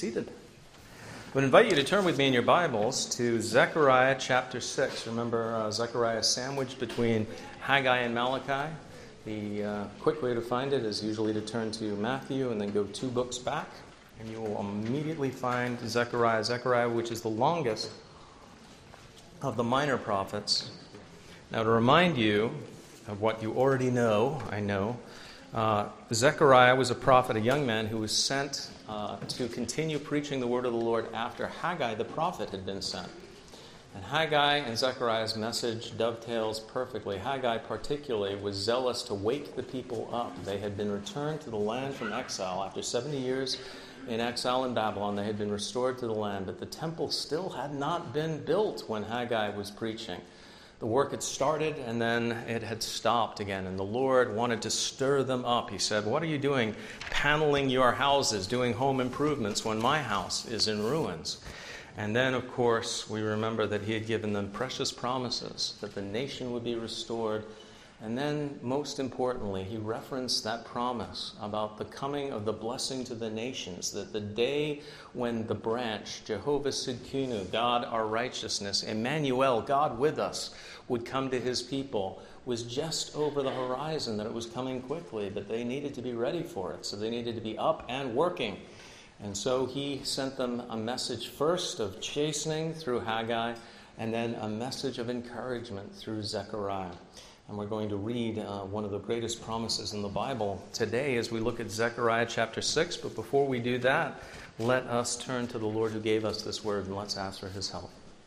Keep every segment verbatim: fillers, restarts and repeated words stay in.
seated. I would invite you to turn with me in your Bibles to Zechariah chapter six. Remember, uh, Zechariah is sandwiched between Haggai and Malachi. The uh, quick way to find it is usually to turn to Matthew and then go two books back, and you will immediately find Zechariah. Zechariah, which is the longest of the minor prophets. Now, to remind you of what you already know, I know, uh, Zechariah was a prophet, a young man who was sent uh, to continue preaching the word of the Lord after Haggai, the prophet, had been sent. And Haggai and Zechariah's message dovetails perfectly. Haggai particularly was zealous to wake the people up. They had been returned to the land from exile. After seventy years in exile in Babylon, they had been restored to the land, but the temple still had not been built when Haggai was preaching. The work had started, and then it had stopped again, and the Lord wanted to stir them up. He said, "What are you doing paneling your houses, doing home improvements when my house is in ruins?" And then, of course, we remember that he had given them precious promises, that the nation would be restored. And then, most importantly, he referenced that promise about the coming of the blessing to the nations, that the day when the branch, Jehovah Sidkenu, God our righteousness, Emmanuel, God with us, would come to his people, was just over the horizon, that it was coming quickly, but they needed to be ready for it. So they needed to be up and working. And so he sent them a message first of chastening through Haggai, and then a message of encouragement through Zechariah. And we're going to read uh, one of the greatest promises in the Bible today as we look at Zechariah chapter six. But before we do that, let us turn to the Lord who gave us this word, and let's ask for his help.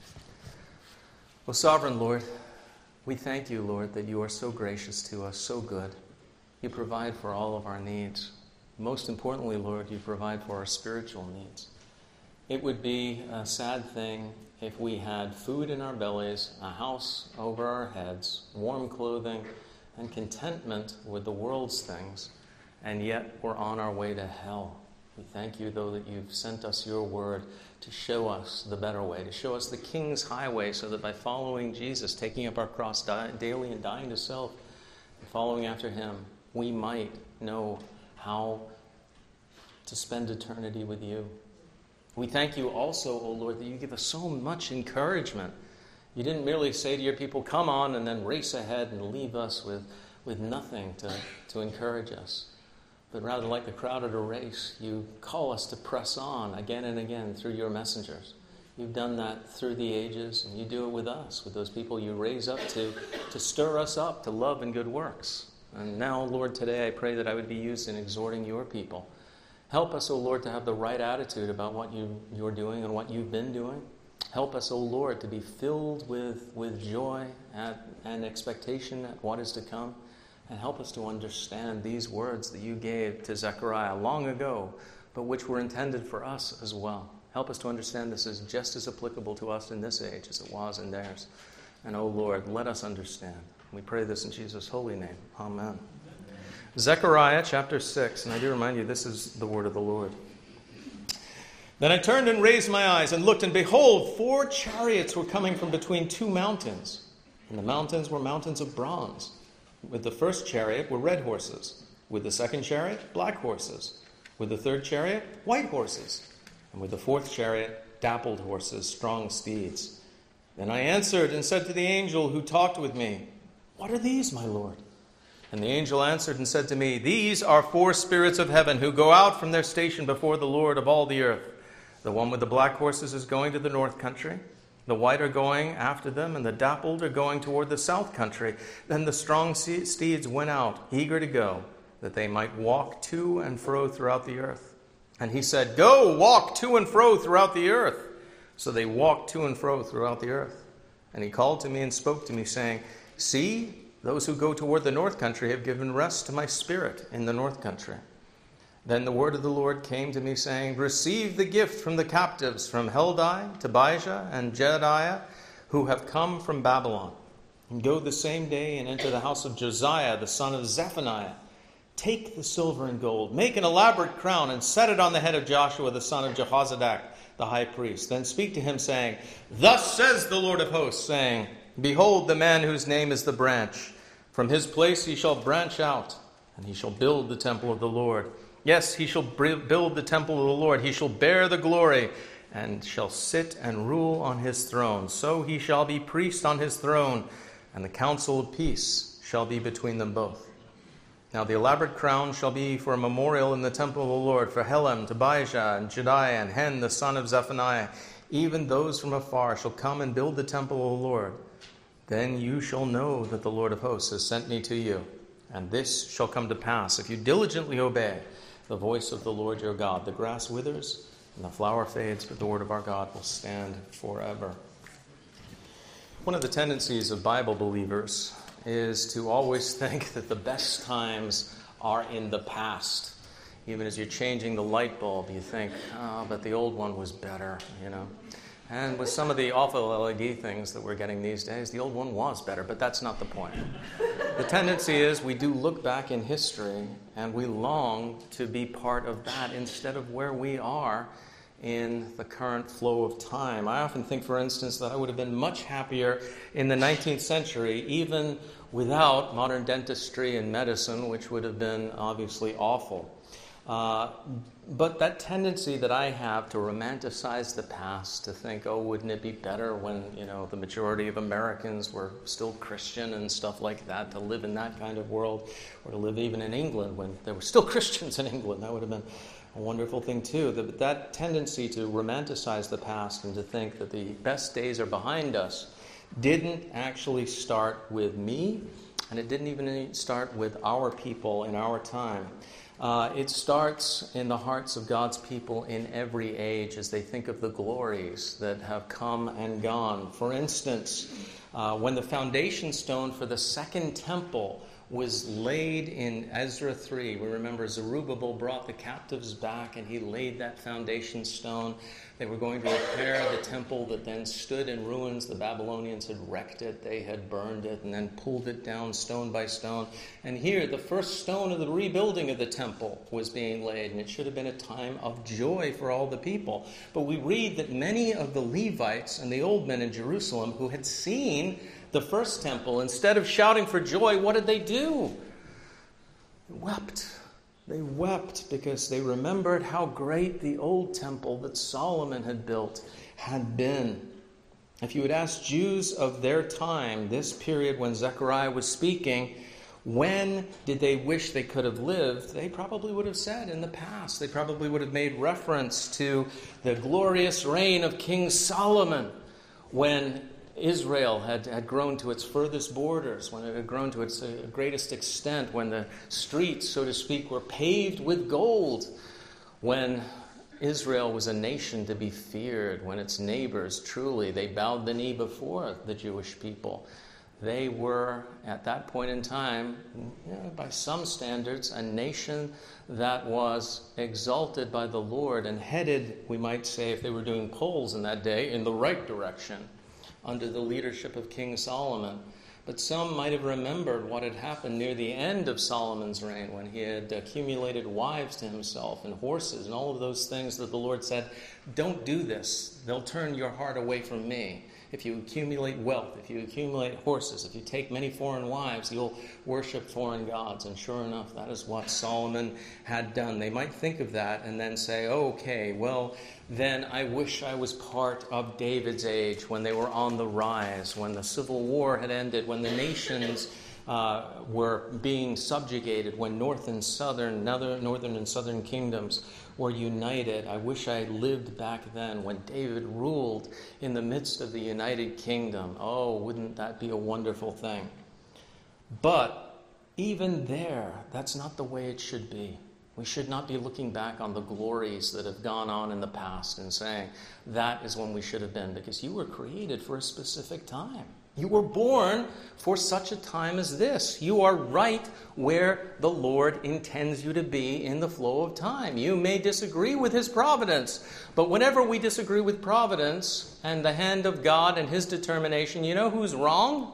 O sovereign Lord, we thank you, Lord, that you are so gracious to us, so good. You provide for all of our needs. Most importantly, Lord, you provide for our spiritual needs. It would be a sad thing if we had food in our bellies, a house over our heads, warm clothing, and contentment with the world's things, and yet we're on our way to hell. We thank you, though, that you've sent us your word to show us the better way, to show us the King's highway, so that by following Jesus, taking up our cross daily and dying to self, and following after him, we might know how to spend eternity with you. We thank you also, O Lord, that you give us so much encouragement. You didn't merely say to your people, "Come on," and then race ahead and leave us with, with nothing to, to encourage us. But rather, like the crowd at a race, you call us to press on again and again through your messengers. You've done that through the ages, and you do it with us, with those people you raise up to, to stir us up to love and good works. And now, Lord, today I pray that I would be used in exhorting your people. Help us, O Lord, to have the right attitude about what you, you're doing and what you've been doing. Help us, O Lord, to be filled with, with joy at, and expectation at what is to come. And help us to understand these words that you gave to Zechariah long ago, but which were intended for us as well. Help us to understand this is just as applicable to us in this age as it was in theirs. And, O Lord, let us understand. We pray this in Jesus' holy name. Amen. Zechariah chapter six, and I do remind you, this is the word of the Lord. "Then I turned and raised my eyes and looked, and behold, four chariots were coming from between two mountains. And the mountains were mountains of bronze. With the first chariot were red horses. With the second chariot, black horses. With the third chariot, white horses. And with the fourth chariot, dappled horses, strong steeds. Then I answered and said to the angel who talked with me, 'What are these, my Lord?' And the angel answered and said to me, 'These are four spirits of heaven who go out from their station before the Lord of all the earth. The one with the black horses is going to the north country. The white are going after them, and the dappled are going toward the south country.' Then the strong steeds went out, eager to go, that they might walk to and fro throughout the earth. And he said, 'Go, walk to and fro throughout the earth.' So they walked to and fro throughout the earth. And he called to me and spoke to me, saying, 'See, those who go toward the north country have given rest to my spirit in the north country.' Then the word of the Lord came to me, saying, 'Receive the gift from the captives, from Heldai, Tobijah, and Jedaiah, who have come from Babylon. And go the same day and enter the house of Josiah, the son of Zephaniah. Take the silver and gold, make an elaborate crown, and set it on the head of Joshua, the son of Jehozadak, the high priest. Then speak to him, saying, Thus says the Lord of hosts, saying, Behold the man whose name is the branch. From his place he shall branch out, and he shall build the temple of the Lord. Yes, he shall build the temple of the Lord. He shall bear the glory and shall sit and rule on his throne. So he shall be priest on his throne, and the counsel of peace shall be between them both. Now the elaborate crown shall be for a memorial in the temple of the Lord for Helem, Tobijah, and Jediah, and Hen, the son of Zephaniah. Even those from afar shall come and build the temple of the Lord. Then you shall know that the Lord of hosts has sent me to you. And this shall come to pass if you diligently obey the voice of the Lord your God. The grass withers and the flower fades, but the word of our God will stand forever. One of the tendencies of Bible believers is to always think that the best times are in the past. Even as you're changing the light bulb, you think, oh, but the old one was better, you know. And with some of the awful L E D things that we're getting these days, the old one was better, but that's not the point. The tendency is we do look back in history and we long to be part of that instead of where we are in the current flow of time. I often think, for instance, that I would have been much happier in the nineteenth century, even without modern dentistry and medicine, which would have been obviously awful. Uh, but that tendency that I have to romanticize the past, to think, oh, wouldn't it be better when, you know, the majority of Americans were still Christian and stuff like that, to live in that kind of world, or to live even in England when there were still Christians in England. That would have been a wonderful thing too. That, that tendency to romanticize the past and to think that the best days are behind us didn't actually start with me, and it didn't even start with our people in our time. Uh, it starts in the hearts of God's people in every age as they think of the glories that have come and gone. For instance, uh, when the foundation stone for the second temple was laid in Ezra three, we remember Zerubbabel brought the captives back and he laid that foundation stone. They were going to repair the temple that then stood in ruins. The Babylonians had wrecked it. They had burned it and then pulled it down stone by stone. And here, the first stone of the rebuilding of the temple was being laid, and it should have been a time of joy for all the people. But we read that many of the Levites and the old men in Jerusalem who had seen the first temple, instead of shouting for joy, what did they do? They wept. They wept because they remembered how great the old temple that Solomon had built had been. If you had asked Jews of their time, this period when Zechariah was speaking, when did they wish they could have lived, they probably would have said in the past. They probably would have made reference to the glorious reign of King Solomon, when Israel had, had grown to its furthest borders, when it had grown to its uh, greatest extent, when the streets, so to speak, were paved with gold, when Israel was a nation to be feared, when its neighbors truly, they bowed the knee before the Jewish people. They were, at that point in time, you know, by some standards, a nation that was exalted by the Lord and headed, we might say, if they were doing polls in that day, in the right direction, under the leadership of King Solomon. But some might have remembered what had happened near the end of Solomon's reign, when he had accumulated wives to himself and horses and all of those things that the Lord said, don't do this. They'll turn your heart away from me. If you accumulate wealth, if you accumulate horses, if you take many foreign wives, you'll worship foreign gods. And sure enough, that is what Solomon had done. They might think of that and then say, okay, well, then I wish I was part of David's age, when they were on the rise, when the Civil War had ended, when the nations uh, were being subjugated, when north and southern, northern and southern kingdoms were united. I wish I lived back then when David ruled in the midst of the United Kingdom. Oh, wouldn't that be a wonderful thing? But even there, that's not the way it should be. We should not be looking back on the glories that have gone on in the past and saying, that is when we should have been, because you were created for a specific time. You were born for such a time as this. You are right where the Lord intends you to be in the flow of time. You may disagree with his providence, but whenever we disagree with providence and the hand of God and his determination, you know who's wrong?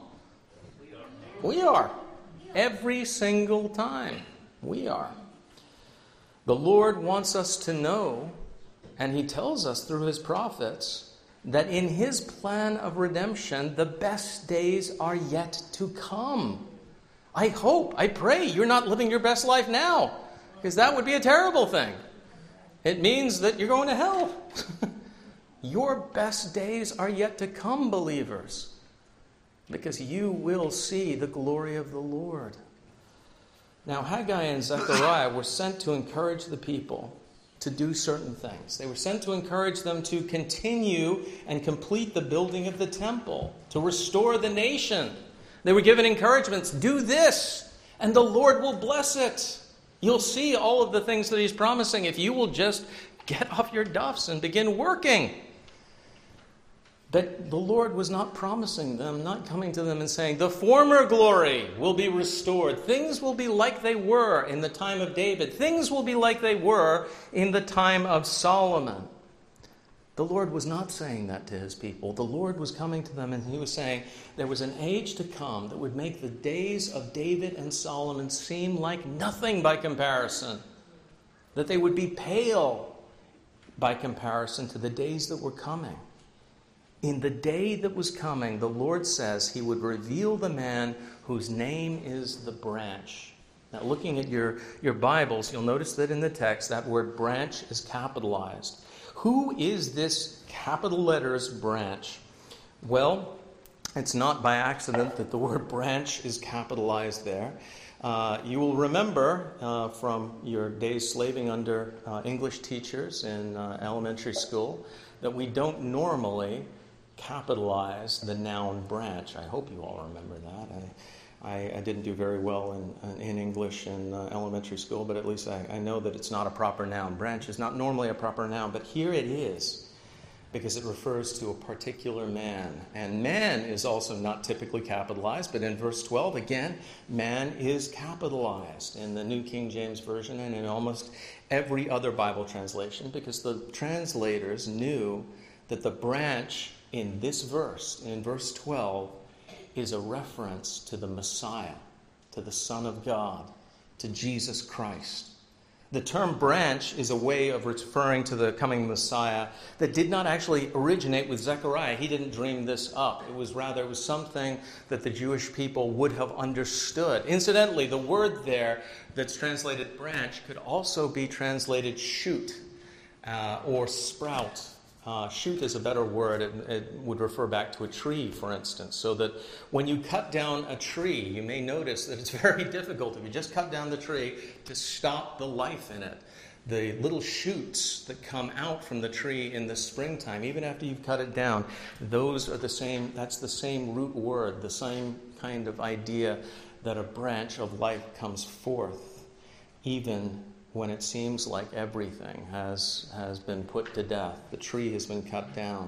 We are. Every single time. We are. The Lord wants us to know, and he tells us through his prophets, that in his plan of redemption, the best days are yet to come. I hope, I pray you're not living your best life now. because that would be a terrible thing. It means that you're going to hell. Your best days are yet to come, believers, because you will see the glory of the Lord. Now, Haggai and Zechariah were sent to encourage the people to do certain things. They were sent to encourage them to continue and complete the building of the temple, to restore the nation. They were given encouragements, do this, and the Lord will bless it. You'll see all of the things that he's promising if you will just get off your duffs and begin working. But the Lord was not promising them, not coming to them and saying, the former glory will be restored. Things will be like they were in the time of David. Things will be like they were in the time of Solomon. The Lord was not saying that to his people. The Lord was coming to them and he was saying there was an age to come that would make the days of David and Solomon seem like nothing by comparison. That they would be pale by comparison to the days that were coming. In the day that was coming, the Lord says he would reveal the man whose name is the branch. Now, looking at your, your Bibles, you'll notice that in the text, that word branch is capitalized. Who is this capital letters branch? Well, it's not by accident that the word branch is capitalized there. Uh, you will remember uh, from your days slaving under uh, English teachers in uh, elementary school that we don't normally capitalize the noun branch. I hope you all remember that. I, I, I didn't do very well in, in English in uh, elementary school, but at least I, I know that it's not a proper noun. Branch is not normally a proper noun, but here it is because it refers to a particular man. And man is also not typically capitalized, but in verse twelve, again, man is capitalized in the New King James Version and in almost every other Bible translation because the translators knew that the branch in this verse, in verse twelve, is a reference to the Messiah, to the Son of God, to Jesus Christ. The term branch is a way of referring to the coming Messiah that did not actually originate with Zechariah. He didn't dream this up. It was rather, it was something that the Jewish people would have understood. Incidentally, the word there that's translated branch could also be translated shoot uh, or sprout. Uh, shoot is a better word. It, it would refer back to a tree, for instance, so that when you cut down a tree, you may notice that it's very difficult, if you just cut down the tree, to stop the life in it. The little shoots that come out from the tree in the springtime, even after you've cut it down, those are the same, that's the same root word, the same kind of idea that a branch of life comes forth, even when it seems like everything has, has been put to death. The tree has been cut down.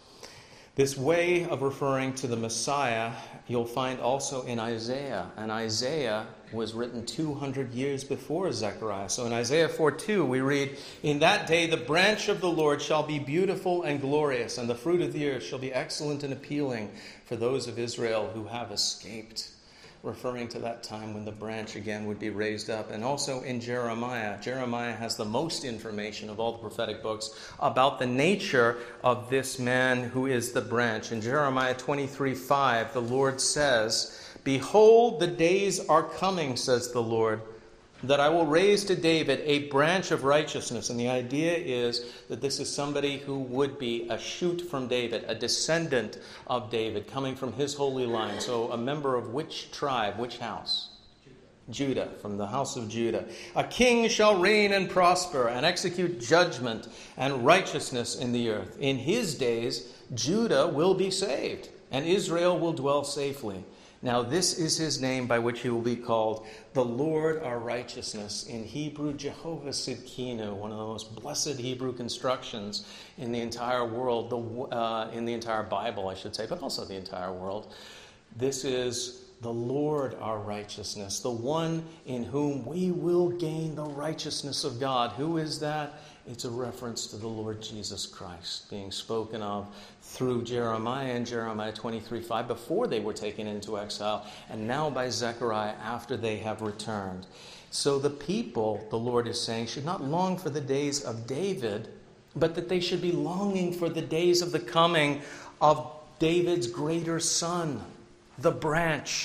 This way of referring to the Messiah, you'll find also in Isaiah. And Isaiah was written two hundred years before Zechariah. So in Isaiah four two, we read, "In that day the branch of the Lord shall be beautiful and glorious, and the fruit of the earth shall be excellent and appealing for those of Israel who have escaped." Referring to that time when the branch again would be raised up. And also in Jeremiah. Jeremiah has the most information of all the prophetic books about the nature of this man who is the branch. In Jeremiah twenty-three five, the Lord says, "Behold, the days are coming, says the Lord, that I will raise to David a branch of righteousness." And the idea is that this is somebody who would be a shoot from David, a descendant of David, coming from his holy line. So a member of which tribe, which house? Judah, from the house of Judah. "A king shall reign and prosper and execute judgment and righteousness in the earth. In his days, Judah will be saved and Israel will dwell safely. Now this is his name by which he will be called, the Lord our righteousness." In Hebrew, Jehovah Sidkenu, one of the most blessed Hebrew constructions in the entire world, the, uh, in the entire Bible, I should say, but also the entire world. This is the Lord our righteousness, the one in whom we will gain the righteousness of God. Who is that? It's a reference to the Lord Jesus Christ being spoken of through Jeremiah in Jeremiah twenty-three five before they were taken into exile, and now by Zechariah after they have returned. So the people, the Lord is saying, should not long for the days of David, but that they should be longing for the days of the coming of David's greater son, the branch,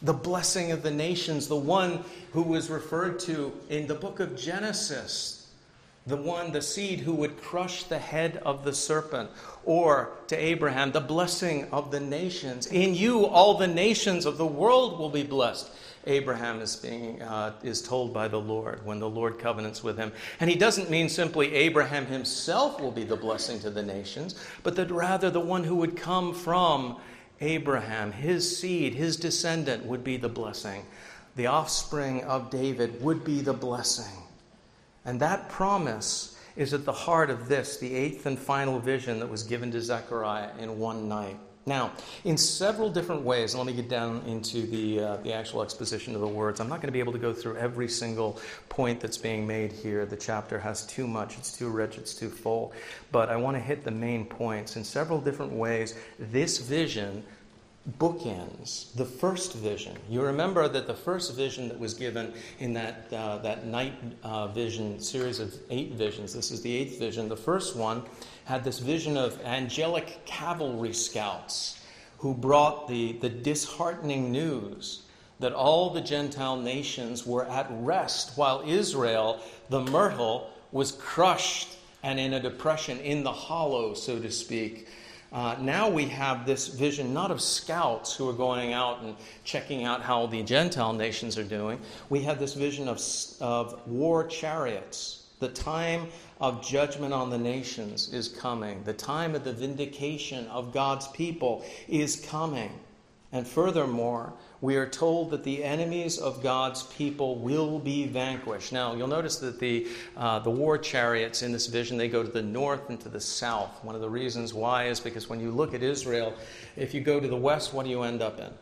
The blessing of the nations, the one who was referred to in the book of Genesis, the one, the seed who would crush the head of the serpent. Or to Abraham, the blessing of the nations. In you, all the nations of the world will be blessed. Abraham is being uh, is told by the Lord when the Lord covenants with him. And he doesn't mean simply Abraham himself will be the blessing to the nations, but that rather the one who would come from Abraham, his seed, his descendant would be the blessing. The offspring of David would be the blessing. And that promise is at the heart of this, the eighth and final vision that was given to Zechariah in one night. Now, in several different ways, let me get down into the uh, the actual exposition of the words. I'm not going to be able to go through every single point that's being made here. The chapter has too much. It's too rich. It's too full. But I want to hit the main points. In several different ways, this vision bookends the first vision. You remember that the first vision that was given in that uh, that night uh, vision series of eight visions, this is the eighth vision. The first one had this vision of angelic cavalry scouts who brought the, the disheartening news that all the Gentile nations were at rest while Israel, the myrtle, was crushed and in a depression, in the hollow, so to speak. Uh, now we have this vision not of scouts who are going out and checking out how the Gentile nations are doing. We have this vision of, of war chariots. The time of judgment on the nations is coming. The time of the vindication of God's people is coming. And furthermore, we are told that the enemies of God's people will be vanquished. Now, you'll notice that the uh, the war chariots in this vision, they go to the north and to the south. One of the reasons why is because when you look at Israel, if you go to the west, what do you end up in?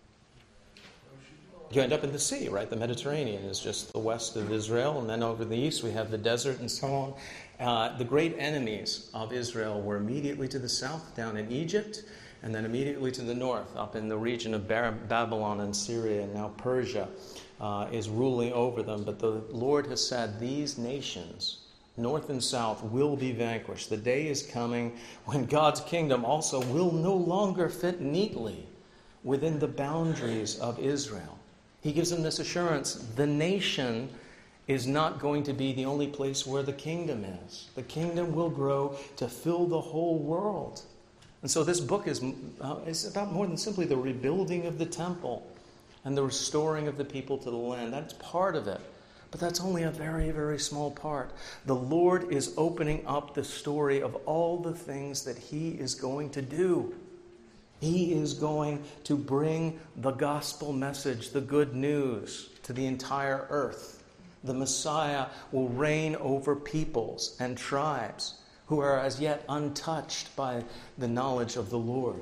You end up in the sea, right? The Mediterranean is just the west of Israel, and then over the east we have the desert and so on. Uh, the great enemies of Israel were immediately to the south, down in Egypt, and then immediately to the north, up in the region of Babylon and Syria, and now Persia uh, is ruling over them. But the Lord has said these nations, north and south, will be vanquished. The day is coming when God's kingdom also will no longer fit neatly within the boundaries of Israel. He gives them this assurance: the nation is not going to be the only place where the kingdom is. The kingdom will grow to fill the whole world. And so this book is, uh, is about more than simply the rebuilding of the temple and the restoring of the people to the land. That's part of it. But that's only a very, very small part. The Lord is opening up the story of all the things that He is going to do. He is going to bring the gospel message, the good news, to the entire earth. The Messiah will reign over peoples and tribes who are as yet untouched by the knowledge of the Lord.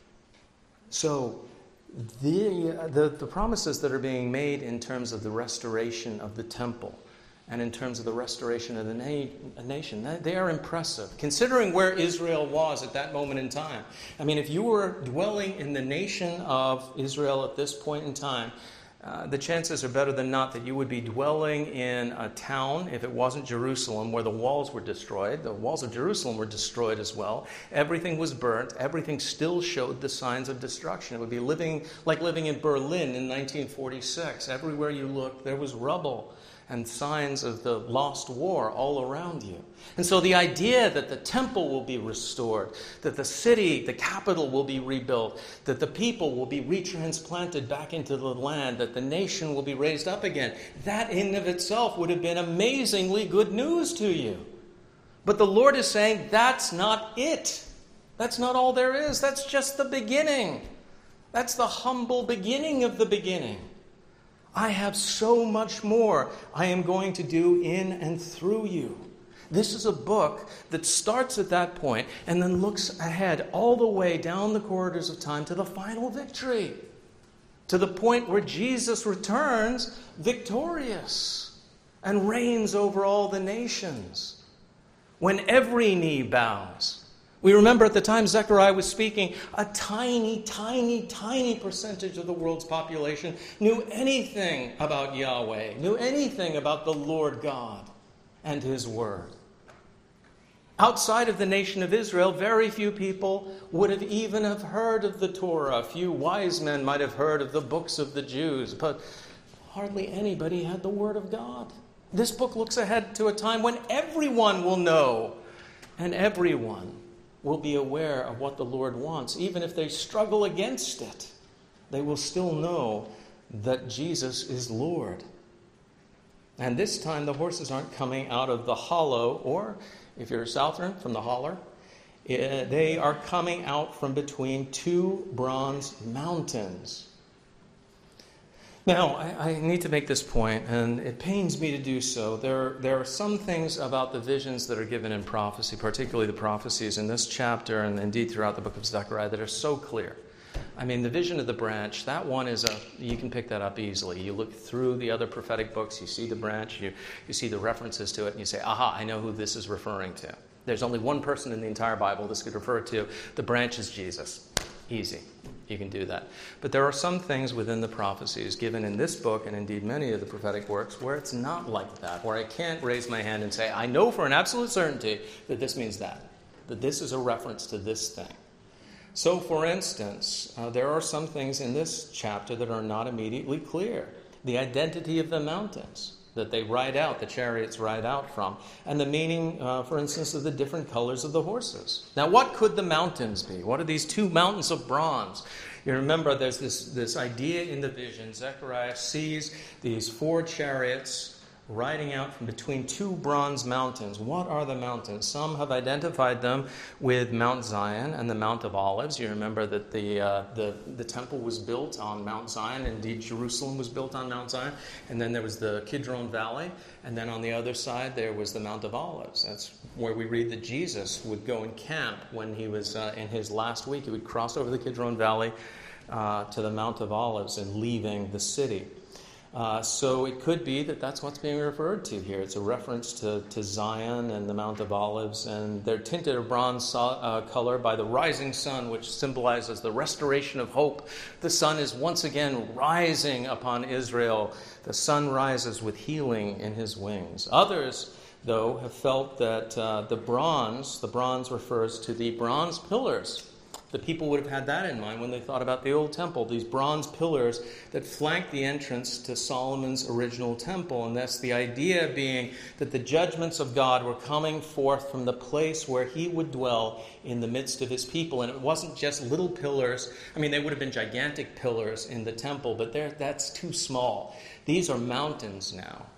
So the, the, the promises that are being made in terms of the restoration of the temple and in terms of the restoration of the na- nation, they are impressive. Considering where Israel was at that moment in time. I mean, if you were dwelling in the nation of Israel at this point in time, Uh, the chances are better than not that you would be dwelling in a town, if it wasn't Jerusalem, where the walls were destroyed. The walls of Jerusalem were destroyed as well. Everything was burnt. Everything still showed the signs of destruction. It would be living like living in Berlin in nineteen forty-six. Everywhere you looked, there was rubble and signs of the lost war all around you. And so the idea that the temple will be restored, that the city, the capital will be rebuilt, that the people will be retransplanted back into the land, that the nation will be raised up again, that in of itself would have been amazingly good news to you. But the Lord is saying that's not it. That's not all there is. That's just the beginning. That's the humble beginning of the beginning. I have so much more I am going to do in and through you. This is a book that starts at that point and then looks ahead all the way down the corridors of time to the final victory, to the point where Jesus returns victorious and reigns over all the nations, when every knee bows. We remember at the time Zechariah was speaking, a tiny, tiny, tiny percentage of the world's population knew anything about Yahweh, knew anything about the Lord God and His Word. Outside of the nation of Israel, very few people would have even have heard of the Torah. A few wise men might have heard of the books of the Jews, but hardly anybody had the Word of God. This book looks ahead to a time when everyone will know, and everyone will be aware of what the Lord wants. Even if they struggle against it, they will still know that Jesus is Lord. And this time the horses aren't coming out of the hollow, or if you're a Southern, from the holler. They are coming out from between two bronze mountains. Now, I, I need to make this point, and it pains me to do so. There, there are some things about the visions that are given in prophecy, particularly the prophecies in this chapter and indeed throughout the book of Zechariah, that are so clear. I mean, the vision of the branch, that one is a, you can pick that up easily. You look through the other prophetic books, you see the branch, you, you see the references to it, and you say, aha, I know who this is referring to. There's only one person in the entire Bible this could refer to. The branch is Jesus. Easy. You can do that. But there are some things within the prophecies given in this book, and indeed many of the prophetic works, where it's not like that, where I can't raise my hand and say, I know for an absolute certainty that this means that, that this is a reference to this thing. So, for instance, uh, there are some things in this chapter that are not immediately clear. The identity of the mountains that they ride out, the chariots ride out from, and the meaning, uh, for instance, of the different colors of the horses. Now, what could the mountains be? What are these two mountains of bronze? You remember there's this, this idea in the vision. Zechariah sees these four chariots riding out from between two bronze mountains. What are the mountains? Some have identified them with Mount Zion and the Mount of Olives. You remember that the, uh, the, the temple was built on Mount Zion. Indeed, Jerusalem was built on Mount Zion. And then there was the Kidron Valley. And then on the other side, there was the Mount of Olives. That's where we read that Jesus would go and camp when he was uh, in his last week. He would cross over the Kidron Valley uh, to the Mount of Olives and leaving the city. Uh, so it could be that that's what's being referred to here. It's a reference to, to Zion and the Mount of Olives, and they're tinted a bronze uh, color by the rising sun, which symbolizes the restoration of hope. The sun is once again rising upon Israel. The sun rises with healing in his wings. Others, though, have felt that uh, the bronze, the bronze refers to the bronze pillars. The people would have had that in mind when they thought about the old temple, these bronze pillars that flanked the entrance to Solomon's original temple. And that's the idea being that the judgments of God were coming forth from the place where he would dwell in the midst of his people. And it wasn't just little pillars. I mean, they would have been gigantic pillars in the temple, but that's too small. These are mountains now.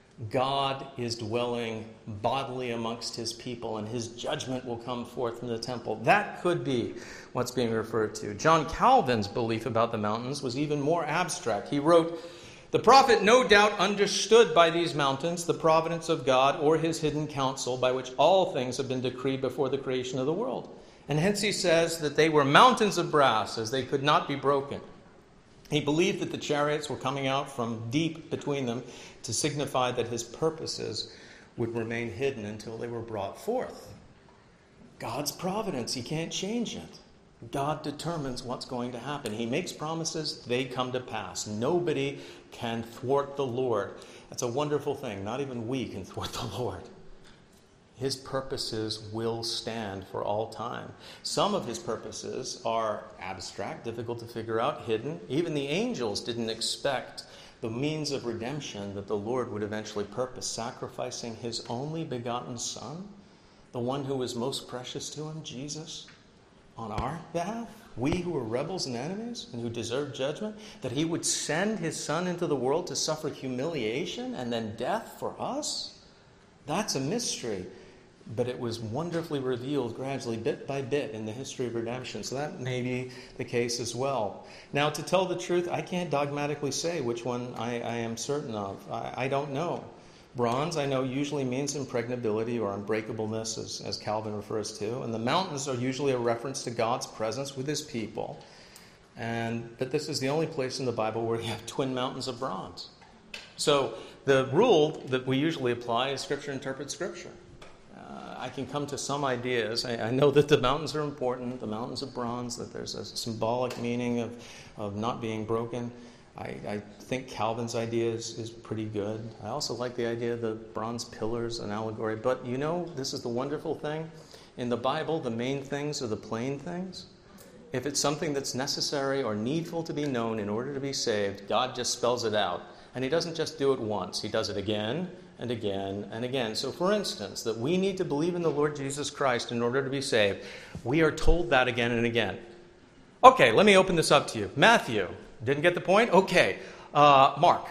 God is dwelling bodily amongst his people, and his judgment will come forth from the temple. That could be what's being referred to. John Calvin's belief about the mountains was even more abstract. He wrote, "The prophet no doubt understood by these mountains the providence of God or his hidden counsel by which all things have been decreed before the creation of the world. And hence he says that they were mountains of brass, as they could not be broken. He believed that the chariots were coming out from deep between them to signify that his purposes would remain hidden until they were brought forth." God's providence, he can't change it. God determines what's going to happen. He makes promises, they come to pass. Nobody can thwart the Lord. That's a wonderful thing. Not even we can thwart the Lord. His purposes will stand for all time. Some of his purposes are abstract, difficult to figure out, hidden. Even the angels didn't expect the means of redemption that the Lord would eventually purpose, sacrificing his only begotten Son, the one who was most precious to him, Jesus, on our behalf. We who were rebels and enemies and who deserved judgment, that he would send his Son into the world to suffer humiliation and then death for us. That's a mystery. But it was wonderfully revealed gradually, bit by bit, in the history of redemption. So that may be the case as well. Now, to tell the truth, I can't dogmatically say which one I, I am certain of. I, I don't know. Bronze, I know, usually means impregnability or unbreakableness, as, as Calvin refers to. And the mountains are usually a reference to God's presence with his people. And but this is the only place in the Bible where you have twin mountains of bronze. So the rule that we usually apply is Scripture interprets Scripture. I can come to some ideas. I, I know that the mountains are important, the mountains of bronze, that there's a symbolic meaning of, of not being broken. I, I think Calvin's idea is, is pretty good. I also like the idea of the bronze pillars, an allegory. But you know, this is the wonderful thing. In the Bible, the main things are the plain things. If it's something that's necessary or needful to be known in order to be saved, God just spells it out. And he doesn't just do it once. He does it again and again and again. So for instance, that we need to believe in the Lord Jesus Christ in order to be saved, we are told that again and again. Okay, let me open this up to you. Matthew, didn't get the point? Okay. Uh, Mark,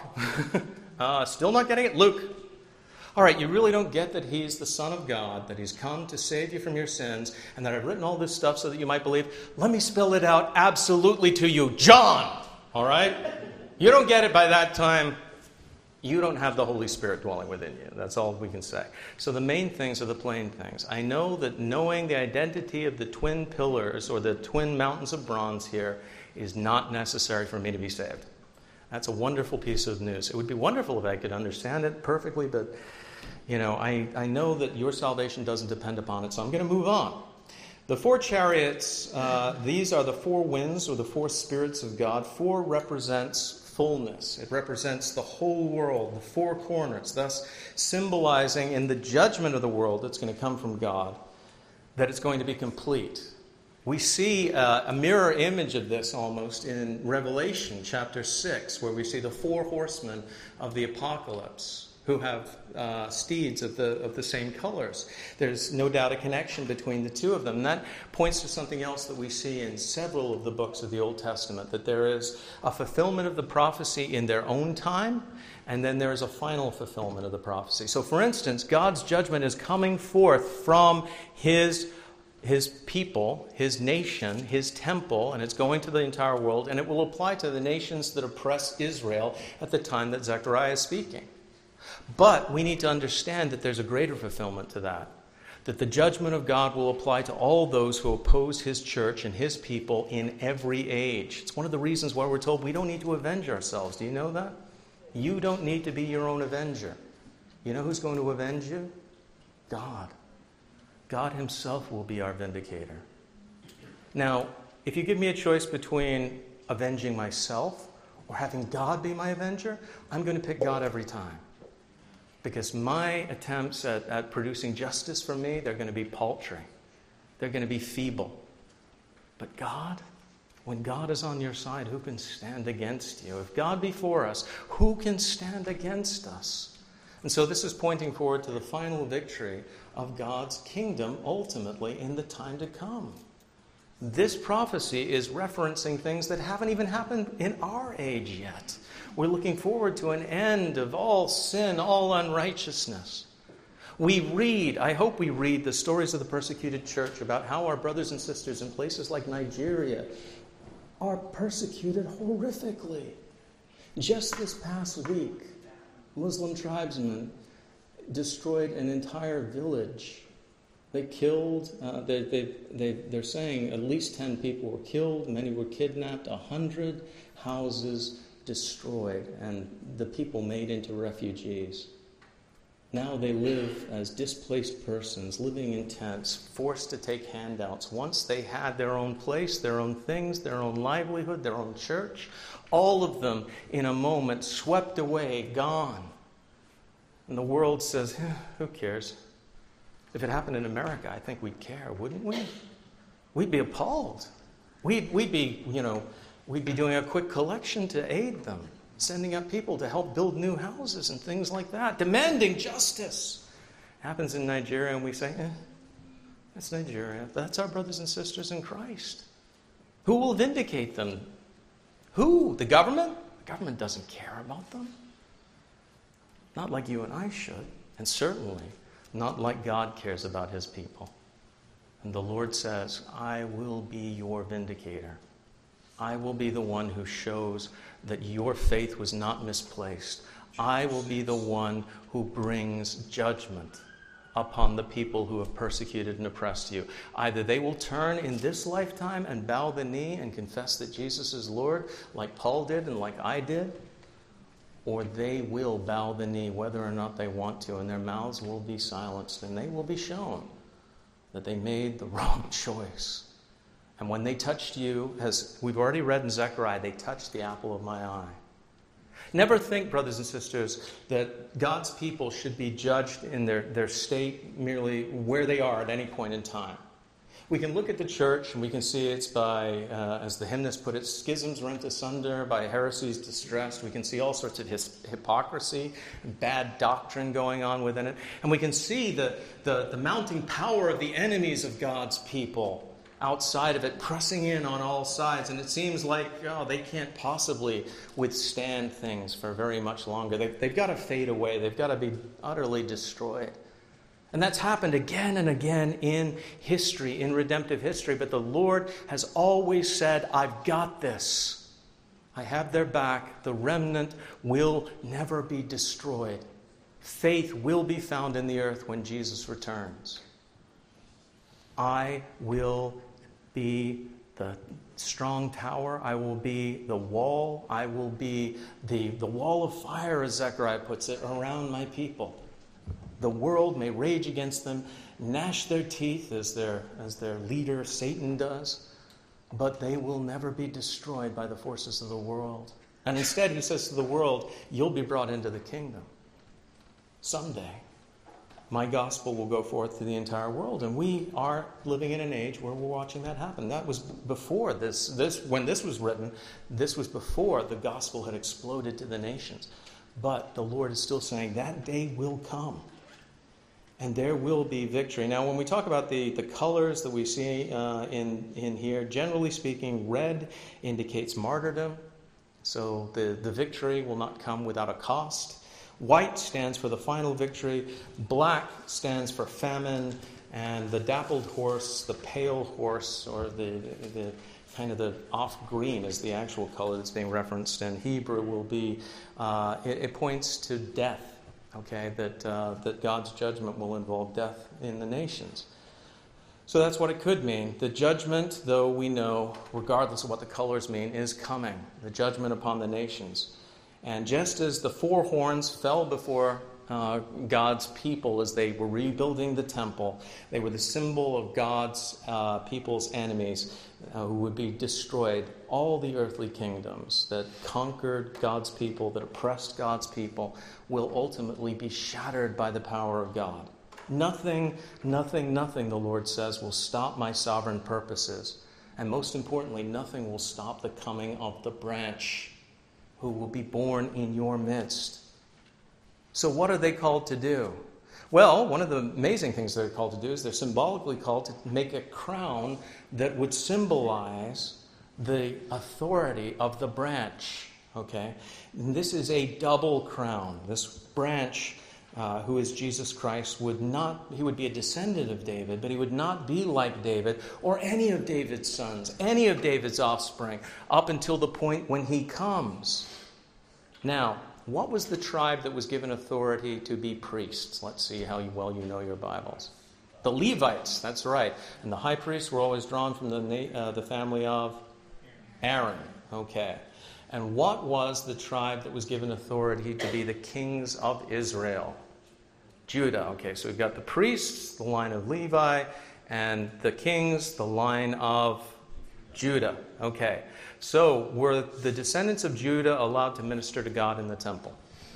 uh, still not getting it? Luke. All right, you really don't get that he's the Son of God, that he's come to save you from your sins, and that I've written all this stuff so that you might believe. Let me spell it out absolutely to you. John! All right? You don't get it by that time. You don't have the Holy Spirit dwelling within you. That's all we can say. So the main things are the plain things. I know that knowing the identity of the twin pillars or the twin mountains of bronze here is not necessary for me to be saved. That's a wonderful piece of news. It would be wonderful if I could understand it perfectly, but you know, I, I know that your salvation doesn't depend upon it, so I'm going to move on. The four chariots, uh, these are the four winds or the four spirits of God. Four represents fullness. It represents the whole world, the four corners, thus symbolizing in the judgment of the world that's going to come from God, that it's going to be complete. We see uh, a mirror image of this almost in Revelation chapter six, where we see the four horsemen of the apocalypse, who have uh, steeds of the of the same colors. There's no doubt a connection between the two of them. And that points to something else that we see in several of the books of the Old Testament, that there is a fulfillment of the prophecy in their own time, and then there is a final fulfillment of the prophecy. So for instance, God's judgment is coming forth from his his people, his nation, his temple, and it's going to the entire world, and it will apply to the nations that oppress Israel at the time that Zechariah is speaking. But we need to understand that there's a greater fulfillment to that, that the judgment of God will apply to all those who oppose his church and his people in every age. It's one of the reasons why we're told we don't need to avenge ourselves. Do you know that? You don't need to be your own avenger. You know who's going to avenge you? God. God himself will be our vindicator. Now, if you give me a choice between avenging myself or having God be my avenger, I'm going to pick God every time. Because my attempts at, at producing justice for me, they're going to be paltry. They're going to be feeble. But God, when God is on your side, who can stand against you? If God be for us, who can stand against us? And so this is pointing forward to the final victory of God's kingdom, ultimately, in the time to come. This prophecy is referencing things that haven't even happened in our age yet. We're looking forward to an end of all sin, all unrighteousness. We read, I hope we read the stories of the persecuted church about how our brothers and sisters in places like Nigeria are persecuted horrifically. Just this past week, Muslim tribesmen destroyed an entire village. They killed, uh, they, they, they, they're saying at least ten people were killed, many were kidnapped, a hundred houses destroyed, and the people made into refugees. Now they live as displaced persons, living in tents, forced to take handouts. Once they had their own place, their own things, their own livelihood, their own church, all of them in a moment swept away, gone. And the world says, eh, who cares? If it happened in America, I think we'd care, wouldn't we? We'd be appalled. We'd, we'd be, you know, we'd be doing a quick collection to aid them, sending up people to help build new houses and things like that, demanding justice. Happens in Nigeria, and we say, eh, that's Nigeria. That's our brothers and sisters in Christ. Who will vindicate them? Who? The government? The government doesn't care about them. Not like you and I should, and certainly not like God cares about his people. And the Lord says, I will be your vindicator. I will be the one who shows that your faith was not misplaced. I will be the one who brings judgment upon the people who have persecuted and oppressed you. Either they will turn in this lifetime and bow the knee and confess that Jesus is Lord, like Paul did and like I did, or they will bow the knee whether or not they want to, and their mouths will be silenced, and they will be shown that they made the wrong choice. And when they touched you, as we've already read in Zechariah, they touched the apple of my eye. Never think, brothers and sisters, that God's people should be judged in their, their state merely where they are at any point in time. We can look at the church and we can see it's by, uh, as the hymnist put it, schisms rent asunder, by heresies distressed. We can see all sorts of his, hypocrisy and bad doctrine going on within it. And we can see the, the, the mounting power of the enemies of God's people outside of it, pressing in on all sides. And it seems like, oh, they can't possibly withstand things for very much longer. They've, they've got to fade away. They've got to be utterly destroyed. And that's happened again and again in history, in redemptive history. But the Lord has always said, I've got this. I have their back. The remnant will never be destroyed. Faith will be found in the earth when Jesus returns. I will be the strong tower. I will be the wall. I will be the, the wall of fire, as Zechariah puts it, around my people. The world may rage against them, gnash their teeth as their, as their leader Satan does, but they will never be destroyed by the forces of the world. And instead, he says to the world, you'll be brought into the kingdom. Someday, my gospel will go forth to the entire world. And we are living in an age where we're watching that happen. That was before this. This when this was written, this was before the gospel had exploded to the nations. But the Lord is still saying that day will come. And there will be victory. Now, when we talk about the, the colors that we see uh, in, in here, generally speaking, red indicates martyrdom. So the, the victory will not come without a cost. White stands for the final victory. Black stands for famine. And the dappled horse, the pale horse, or the, the, the kind of the off green is the actual color that's being referenced in Hebrew, will be, uh, it, it points to death. Okay, that uh, that God's judgment will involve death in the nations. So that's what it could mean. The judgment, though we know, regardless of what the colors mean, is coming. The judgment upon the nations. And just as the four horns fell before uh, God's people as they were rebuilding the temple, they were the symbol of God's uh, people's enemies uh, who would be destroyed. All the earthly kingdoms that conquered God's people, that oppressed God's people, will ultimately be shattered by the power of God. Nothing, nothing, nothing, the Lord says, will stop my sovereign purposes. And most importantly, nothing will stop the coming of the branch who will be born in your midst. So what are they called to do? Well, one of the amazing things they're called to do is they're symbolically called to make a crown that would symbolize the authority of the branch. Okay? And this is a double crown. This branch, uh, who is Jesus Christ, would not, he would be a descendant of David, but he would not be like David or any of David's sons, any of David's offspring, up until the point when he comes. Now, what was the tribe that was given authority to be priests? Let's see how well you know your Bibles. The Levites, that's right. And the high priests were always drawn from the, uh, the family of Aaron. Okay. And what was the tribe that was given authority to be the kings of Israel? Judah. Okay, so we've got the priests, the line of Levi, and the kings, the line of Judah. Okay, so were the descendants of Judah allowed to minister to God in the temple?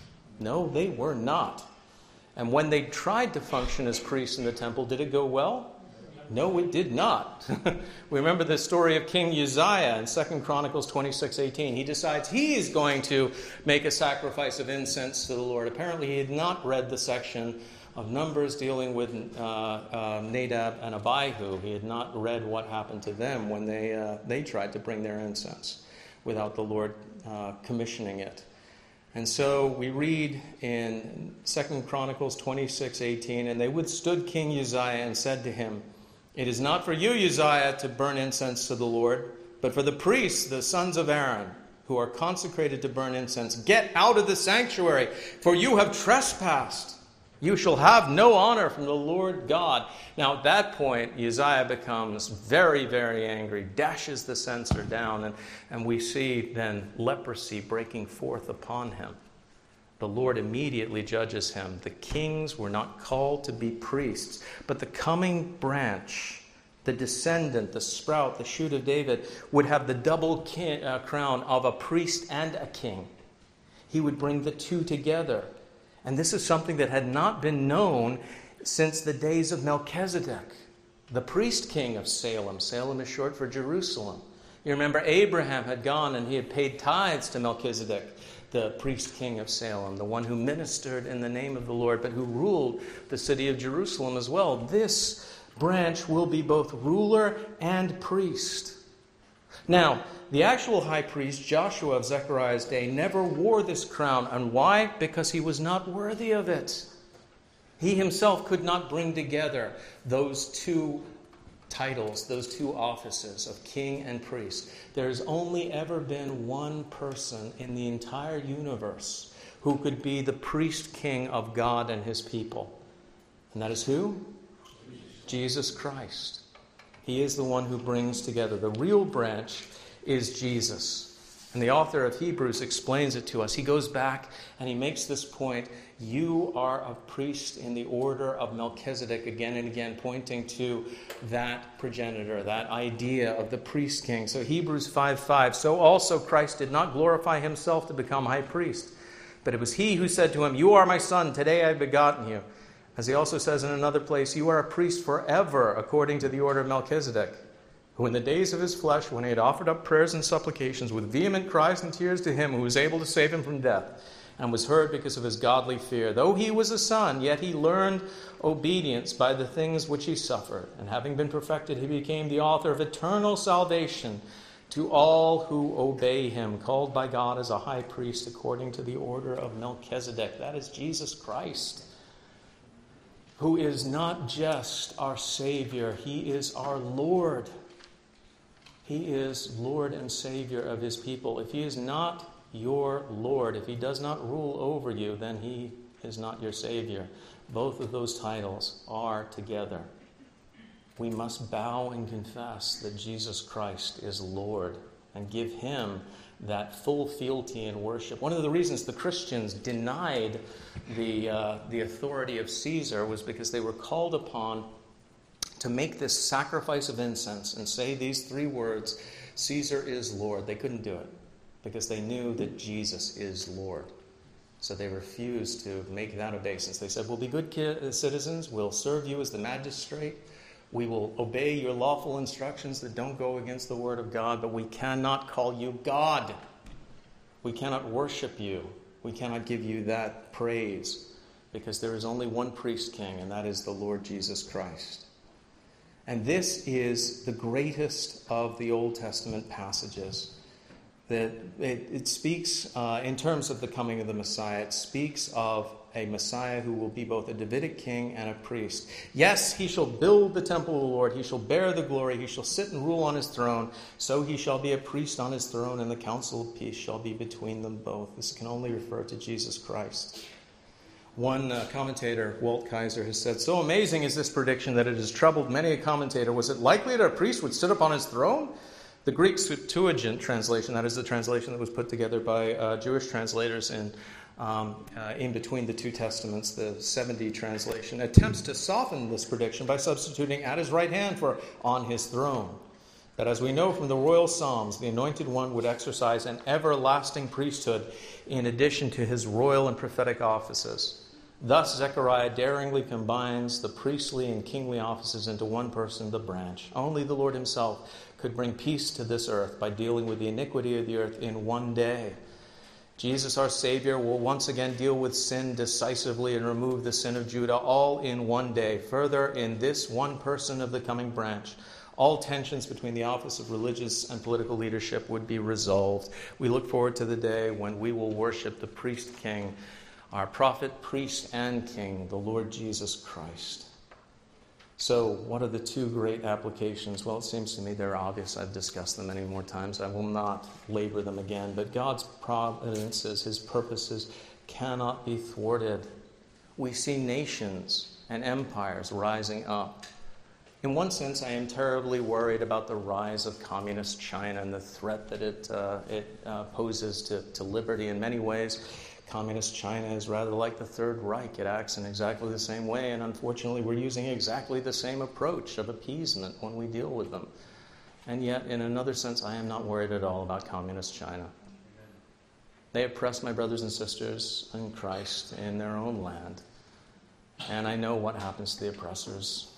No, they were not. And when they tried to function as priests in the temple, did it go well? No, it did not. We remember the story of King Uzziah in Second Chronicles twenty-six eighteen. He decides he is going to make a sacrifice of incense to the Lord. Apparently he had not read the section of Numbers dealing with uh, uh, Nadab and Abihu. He had not read what happened to them when they, uh, they tried to bring their incense without the Lord uh, commissioning it. And so we read in Second Chronicles twenty-six eighteen, and they withstood King Uzziah and said to him, "It is not for you, Uzziah, to burn incense to the Lord, but for the priests, the sons of Aaron, who are consecrated to burn incense. Get out of the sanctuary, for you have trespassed. You shall have no honor from the Lord God." Now at that point, Uzziah becomes very, very angry, dashes the censer down, and, and we see then leprosy breaking forth upon him. The Lord immediately judges him. The kings were not called to be priests, but the coming branch, the descendant, the sprout, the shoot of David, would have the double king, uh, crown of a priest and a king. He would bring the two together. And this is something that had not been known since the days of Melchizedek, the priest king of Salem. Salem is short for Jerusalem. You remember Abraham had gone and he had paid tithes to Melchizedek, the priest king of Salem, the one who ministered in the name of the Lord, but who ruled the city of Jerusalem as well. This branch will be both ruler and priest. Now, the actual high priest, Joshua of Zechariah's day, never wore this crown. And why? Because he was not worthy of it. He himself could not bring together those two titles, those two offices of king and priest. There's only ever been one person in the entire universe who could be the priest king of God and his people. And that is who? Jesus Christ. He is the one who brings together. The real branch is Jesus. And the author of Hebrews explains it to us. He goes back and he makes this point. You are a priest in the order of Melchizedek, again and again, pointing to that progenitor, that idea of the priest king. So Hebrews five five, so also Christ did not glorify himself to become high priest, but it was he who said to him, you are my son, today I have begotten you. As he also says in another place, you are a priest forever, according to the order of Melchizedek, who in the days of his flesh, when he had offered up prayers and supplications with vehement cries and tears to him who was able to save him from death, and was heard because of his godly fear. Though he was a son, yet he learned obedience by the things which he suffered. And having been perfected, he became the author of eternal salvation to all who obey him, called by God as a high priest according to the order of Melchizedek. That is Jesus Christ, who is not just our Savior, he is our Lord. He is Lord and Savior of his people. If he is not your Lord, if he does not rule over you, then he is not your Savior. Both of those titles are together. We must bow and confess that Jesus Christ is Lord and give him that full fealty in worship. One of the reasons the Christians denied the, uh, the authority of Caesar was because they were called upon to make this sacrifice of incense and say these three words, Caesar is Lord. They couldn't do it because they knew that Jesus is Lord. So they refused to make that obeisance. They said, we'll be good citizens, we'll serve you as the magistrate, we will obey your lawful instructions that don't go against the word of God, but we cannot call you God. We cannot worship you. We cannot give you that praise because there is only one priest king, and that is the Lord Jesus Christ. And this is the greatest of the Old Testament passages. That it, it speaks, uh, in terms of the coming of the Messiah, it speaks of a Messiah who will be both a Davidic king and a priest. Yes, he shall build the temple of the Lord. He shall bear the glory. He shall sit and rule on his throne. So he shall be a priest on his throne, and the council of peace shall be between them both. This can only refer to Jesus Christ. One uh, commentator, Walt Kaiser, has said, so amazing is this prediction that it has troubled many a commentator. Was it likely that a priest would sit upon his throne? The Greek Septuagint translation, that is the translation that was put together by uh, Jewish translators in um, uh, in between the two testaments, the seventy translation, attempts to soften this prediction by substituting at his right hand for on his throne. That as we know from the royal Psalms, the Anointed One would exercise an everlasting priesthood in addition to his royal and prophetic offices. Thus, Zechariah daringly combines the priestly and kingly offices into one person, the branch. Only the Lord himself could bring peace to this earth by dealing with the iniquity of the earth in one day. Jesus, our Savior, will once again deal with sin decisively and remove the sin of Judah all in one day. Further, in this one person of the coming branch, all tensions between the office of religious and political leadership would be resolved. We look forward to the day when we will worship the priest king, our prophet, priest, and king, the Lord Jesus Christ. So, what are the two great applications? Well, it seems to me they're obvious. I've discussed them many more times. I will not labor them again. But God's providences, his purposes, cannot be thwarted. We see nations and empires rising up. In one sense, I am terribly worried about the rise of communist China and the threat that it, uh, it uh, poses to, to liberty in many ways. Communist China is rather like the Third Reich. It acts in exactly the same way, and unfortunately we're using exactly the same approach of appeasement when we deal with them. And yet, in another sense, I am not worried at all about Communist China. They oppress my brothers and sisters in Christ in their own land. And I know what happens to the oppressors.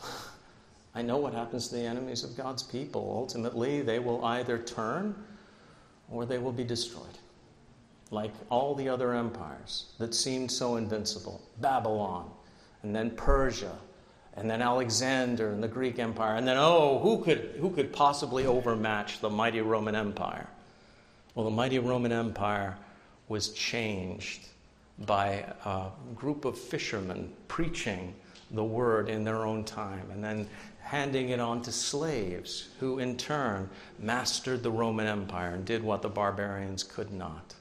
I know what happens to the enemies of God's people. Ultimately, they will either turn or they will be destroyed. Like all the other empires that seemed so invincible. Babylon, and then Persia, and then Alexander and the Greek Empire. And then, oh, who could, who could possibly overmatch the mighty Roman Empire? Well, the mighty Roman Empire was changed by a group of fishermen preaching the word in their own time and then handing it on to slaves who in turn mastered the Roman Empire and did what the barbarians could not.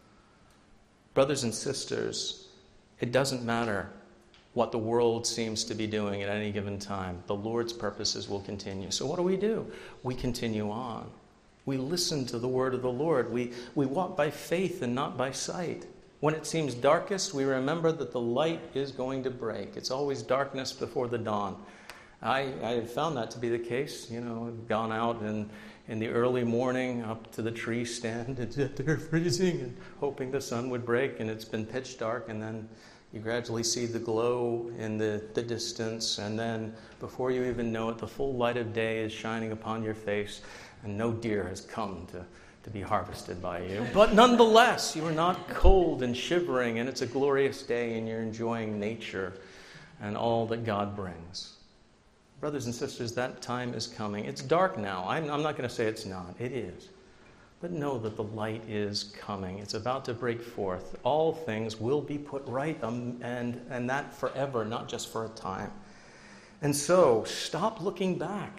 Brothers and sisters, it doesn't matter what the world seems to be doing at any given time. The Lord's purposes will continue. So what do we do? We continue on. We listen to the word of the Lord. We, we walk by faith and not by sight. When it seems darkest, we remember that the light is going to break. It's always darkness before the dawn. I, I have found that to be the case. You know, I've gone out in, in the early morning up to the tree stand and they're freezing and hoping the sun would break, and it's been pitch dark, and then you gradually see the glow in the, the distance, and then before you even know it, the full light of day is shining upon your face, and no deer has come to, to be harvested by you. But nonetheless, you are not cold and shivering, and it's a glorious day, and you're enjoying nature and all that God brings. Brothers and sisters, that time is coming. It's dark now. I'm, I'm not going to say it's not. It is. But know that the light is coming. It's about to break forth. All things will be put right, um, and, and that forever, not just for a time. And so, stop looking back.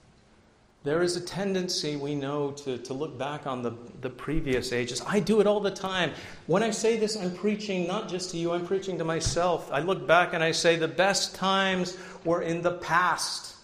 There is a tendency, we know, to, to look back on the, the previous ages. I do it all the time. When I say this, I'm preaching not just to you, I'm preaching to myself. I look back and I say the best times were in the past.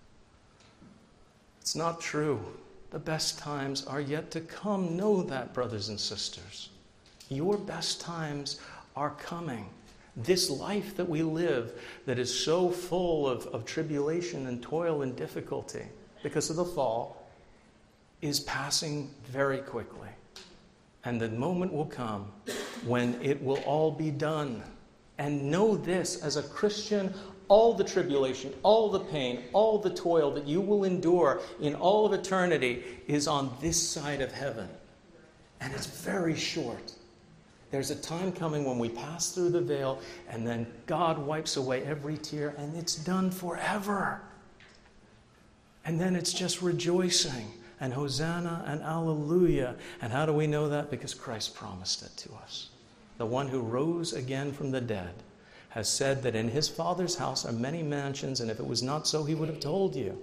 It's not true. The best times are yet to come. Know that, brothers and sisters. Your best times are coming. This life that we live that is so full of, of tribulation and toil and difficulty because of the fall is passing very quickly. And the moment will come when it will all be done. And know this, as a Christian, all the tribulation, all the pain, all the toil that you will endure in all of eternity is on this side of heaven. And it's very short. There's a time coming when we pass through the veil and then God wipes away every tear and it's done forever. And then it's just rejoicing and Hosanna and Alleluia. And how do we know that? Because Christ promised it to us. The one who rose again from the dead has said that in his Father's house are many mansions, and if it was not so, he would have told you.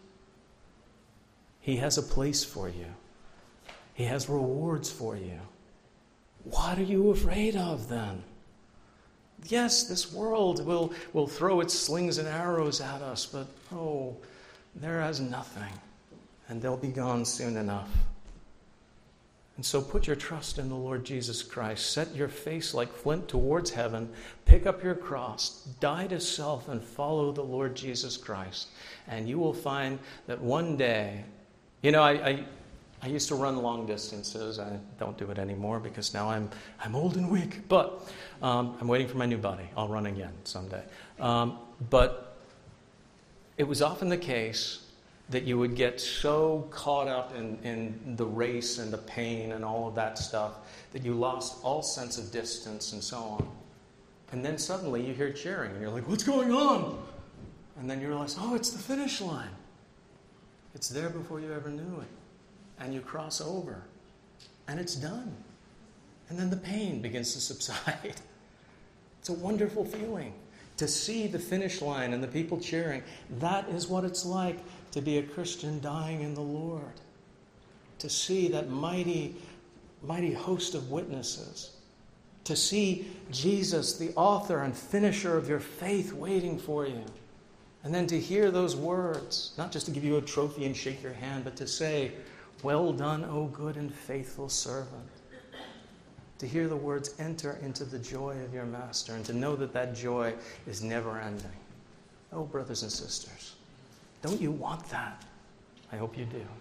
He has a place for you. He has rewards for you. What are you afraid of then? Yes, this world will, will throw its slings and arrows at us, but oh, there is nothing, and they'll be gone soon enough. And so put your trust in the Lord Jesus Christ. Set your face like flint towards heaven. Pick up your cross. Die to self and follow the Lord Jesus Christ. And you will find that one day, you know, I, I, I used to run long distances. I don't do it anymore because now I'm I'm old and weak. But um, I'm waiting for my new body. I'll run again someday. Um, but it was often the case that you would get so caught up in, in the race and the pain and all of that stuff that you lost all sense of distance and so on. And then suddenly you hear cheering and you're like, what's going on? And then you realize, oh, it's the finish line. It's there before you ever knew it. And you cross over. And it's done. And then the pain begins to subside. It's a wonderful feeling to see the finish line and the people cheering. That is what it's like to be a Christian dying in the Lord. To see that mighty, mighty host of witnesses. To see Jesus, the author and finisher of your faith, waiting for you. And then to hear those words, not just to give you a trophy and shake your hand, but to say, well done, O good and faithful servant. To hear the words, enter into the joy of your master, and to know that that joy is never ending. Oh, brothers and sisters, don't you want that? I hope you do.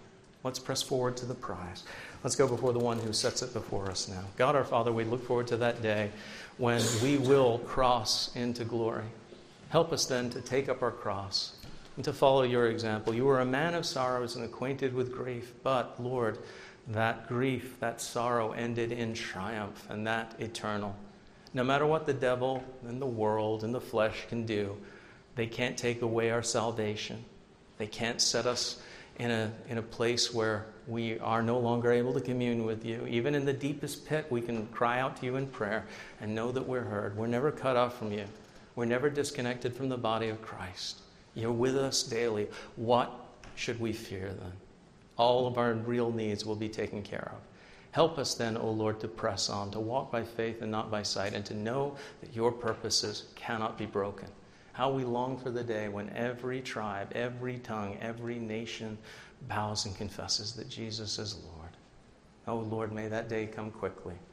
Let's press forward to the prize. Let's go before the one who sets it before us now. God our Father, we look forward to that day when we will cross into glory. Help us then to take up our cross and to follow your example. You were a man of sorrows and acquainted with grief, but, Lord, that grief, that sorrow ended in triumph, and that eternal. No matter what the devil and the world and the flesh can do, they can't take away our salvation. They can't set us in a, in a place where we are no longer able to commune with you. Even in the deepest pit, we can cry out to you in prayer and know that we're heard. We're never cut off from you. We're never disconnected from the body of Christ. You're with us daily. What should we fear then? All of our real needs will be taken care of. Help us then, O Lord, to press on, to walk by faith and not by sight, and to know that your purposes cannot be broken. How we long for the day when every tribe, every tongue, every nation bows and confesses that Jesus is Lord. Oh Lord, may that day come quickly.